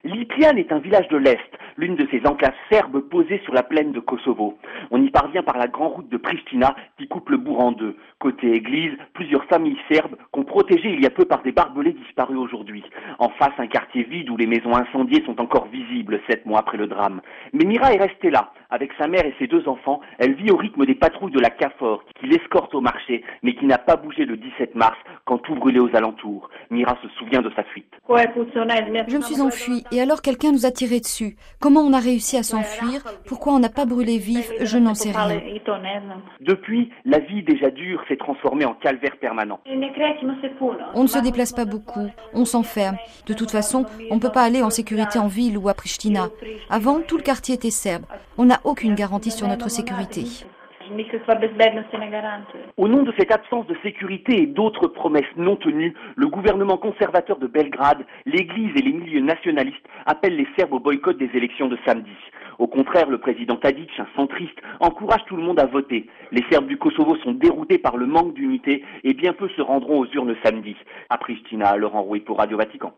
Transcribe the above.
Lipliane est un village de l'Est, l'une de ces enclaves serbes posées sur la plaine de Kosovo. On y parvient par la grande route de Pristina qui coupe le bourg en deux. Côté église, plusieurs familles serbes qu'ont protégées il y a peu par des barbelés disparus aujourd'hui. En face, un quartier vide où les maisons incendiées sont encore visibles 7 mois après le drame. Mais Mira est restée là. Avec sa mère et ses 2 enfants, elle vit au rythme des patrouilles de la KFOR qui l'escortent au marché, mais qui n'a pas bougé le 17 mars quand tout brûlait aux alentours. Mira se souvient de sa fuite. Je me suis enfuie et alors quelqu'un nous a tiré dessus. Comment on a réussi à s'enfuir? Pourquoi on n'a pas brûlé vif? Je n'en sais rien. Depuis, la vie déjà dure s'est transformée en calvaire permanent. On ne se déplace pas beaucoup, on s'enferme. De toute façon, on ne peut pas aller en sécurité en ville ou à Pristina. Avant, tout le quartier était serbe. On n'a aucune garantie sur notre sécurité. Au nom de cette absence de sécurité et d'autres promesses non tenues, le gouvernement conservateur de Belgrade, l'Église et les milieux nationalistes appellent les Serbes au boycott des élections de samedi. Au contraire, le président Tadic, un centriste, encourage tout le monde à voter. Les Serbes du Kosovo sont déroutés par le manque d'unité et bien peu se rendront aux urnes samedi. À Pristina, Laurent Rouy pour Radio Vatican.